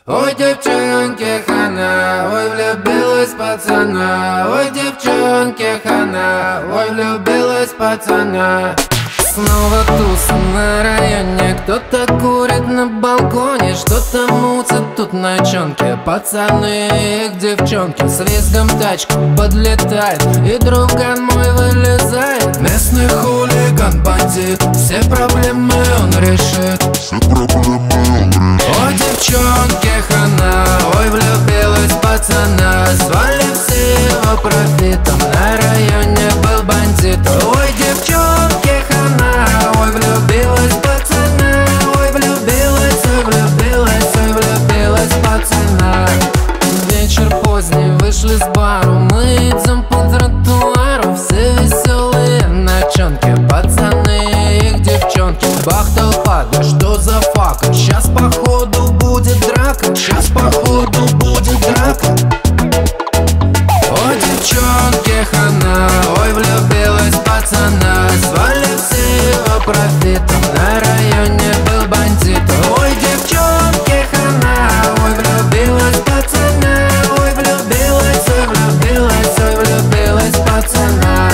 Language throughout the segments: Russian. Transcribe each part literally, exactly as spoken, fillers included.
Ой, девчонки, хана, ой, влюбилась пацана. Ой, девчонки, хана, ой, влюбилась пацана. Снова туса на районе, кто-то курит на балконе, что-то мутят тут ночонки. Пацаны и их девчонки с визгом тачка подлетает, и друган мой вылезает. Местный хулиган, бандит, все проблемы он решит. Все проблемы он решит. Ой, девчонки, хана, ой, влюбилась пацана. Звали все его профитом, на районе был бандит. Ой, девчонки, хана, ой, влюбилась пацана. Ой, влюбилась, ой, влюбилась, ой, влюбилась пацана. Вечер поздний, вышли с бару, мы идем по тротуару. Все веселые ночонки, пацаны и их девчонки. Бах, толпа, да что за фака? Сейчас походу будет драка, сейчас походу будет драка. Ой, девчонки, хана, ой, влюбилась пацана. Звали все его профитом, на районе был бандит. Ой, девчонки, хана, ой, влюбилась пацана. Ой, влюбилась, ой, влюбилась, ой, влюбилась пацана.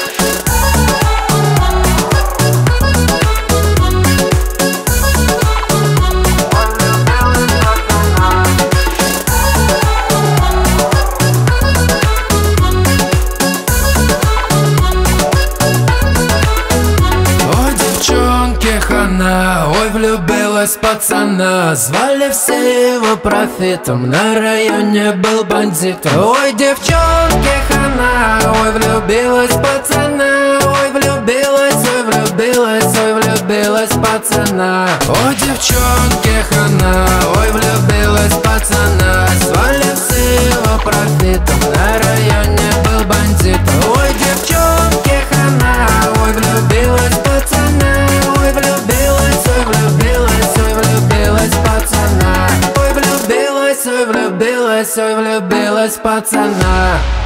Ой, влюбилась пацана. Звали все его профитом, на районе был бандит. Ой, девчонки, хана, ой, влюбилась пацана. Ой, влюбилась, ой, влюбилась, ой, влюбилась пацана. Ой, девчонки, хана, ой, влюбилась пацана. Звали все его профитом, на районе был бандит. Ой, девчонки, хана, ой, влюбилась пацана. Ой, влюбилась, ой, влюбилась, ой, влюбилась пацана. Ой, влюбилась, ой, влюбилась, ой, влюбилась пацана.